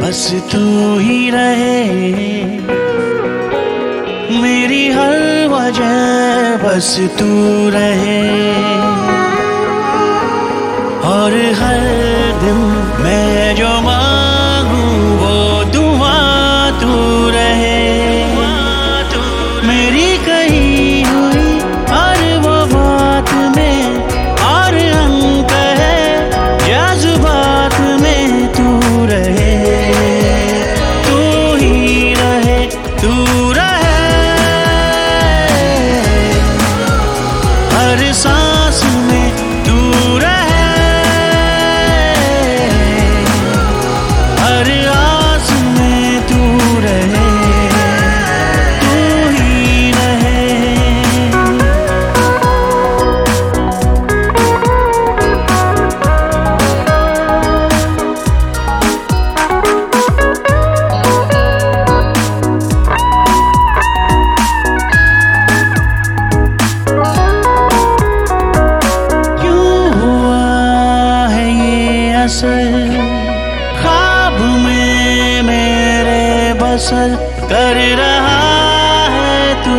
बस तू ही रहे मेरी हर वजह, बस तू रहे। और हर दिन मैं जो मांगू वो दुआ तू रहे। मेरी कही हुई हर वो बात में और अंक है जज्बात में तू रहे, तू ही रहे, तू रहे। हर सांस में तू रहे, हर आस में तू रहे, तू ही रहे। ख्वाब में मेरे बसर कर रहा है तू।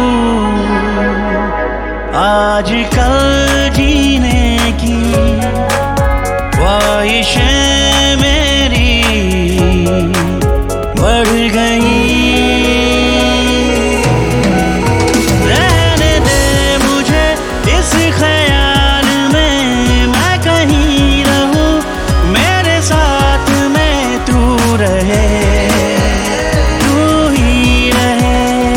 आजकल जीने की ख्वाहिशें मेरी बढ़ गई। रहने दे मुझे इस ख्याल में, मैं कहीं रहूं मेरे साथ में तू रहे, तू ही रहे।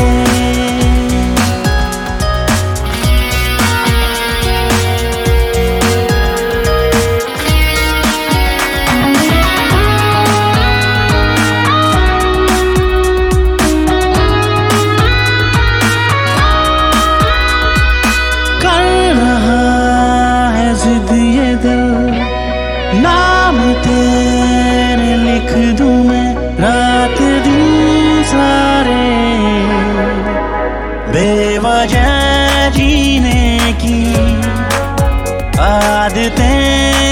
कर रहा है जिद ये दिल, नाम तेरे लिख दूं मैं रात दिन सारे। बेवजह जीने की आदतें